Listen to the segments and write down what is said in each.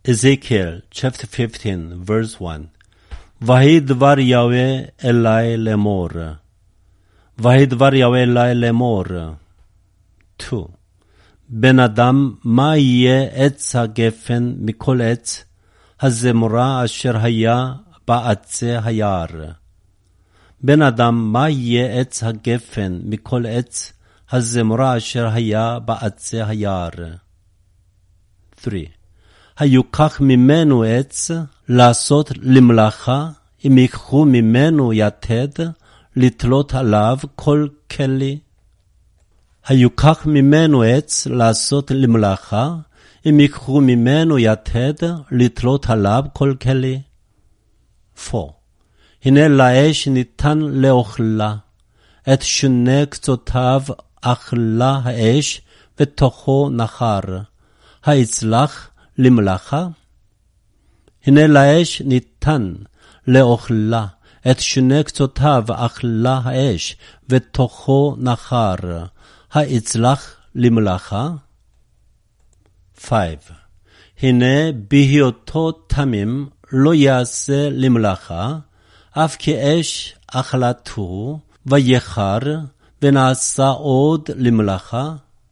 Ezekiel chapter 15 verse 1. וידבר יהוה אלי לאמור. וידבר יהוה אלי לאמור. 2. בן אדם, מה יהיה עץ הגפן מכל עץ הזמרה אשר היה בעצי היער? בן אדם, מה יהיה עץ הגפן מכל עץ הזמרה אשר היה בעצי היער? 3. היוקח ממנו עץ לעשות למלאכה, אם ייקחו ממנו יתד לתלות עליו כל כלי. היוקח ממנו עץ לעשות למלאכה, אם ייקחו ממנו יתד לתלות עליו כל כלי. 4. הנה לאש ניתן לאוכלה, את שני קצותיו אכלה האש, ותוכו נחר. היצלח למלאכה? הנה לאש ניתן לאוכלה, את שני קצותיו אכלה האש, ותוכו נחר. היצלח למלאכה? 5. הנה בהיותו תמים לא יעשה למלאכה, אף כי אש אכלתו, ויחר, ונעשה עוד למלאכה.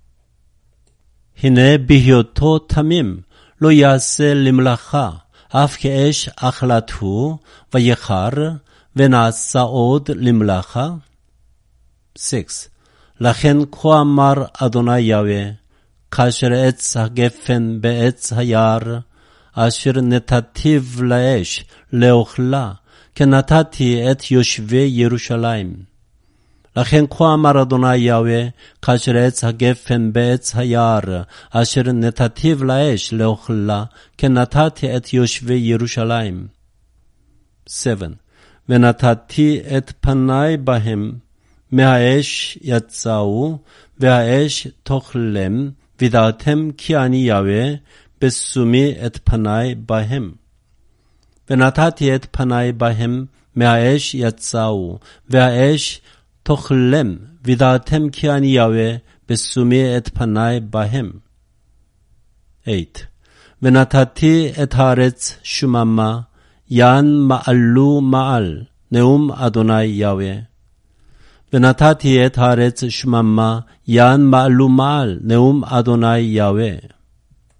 הנה בהיותו תמים לא יעשה למלאכה, אף כי אש אכלתו, ויחר, ונעשה עוד למלאכה. 6. לכן כה אמר אדוני יהוה, כאשר עץ הגפן בעץ היער, אשר נתתיו לאש לאוכלה, כן נתתי את יושבי ירושלים. לכן כה אמר אדוני יהוה, כאשר עץ הגפן בעץ היער, אשר נתתיו לאש לאוכלה, כן נתתי את יושבי ירושלים. 7. ונתתי את פני בהם, מהאש יצאו, והאש תאכלם, וידעתם כי אני יהוה, בשומי את פני בהם. ונתתי את פני בהם, מהאש יצאו, והאש תאכלם, וידעתם כי אני יהוה, בשומי את פני בהם. 8. ונתתי את הארץ שממה, יען מעלו מעל, נאום אדוני יהוה. ונתתי את הארץ שממה, יען מעלו מעל, נאום אדוני יהוה.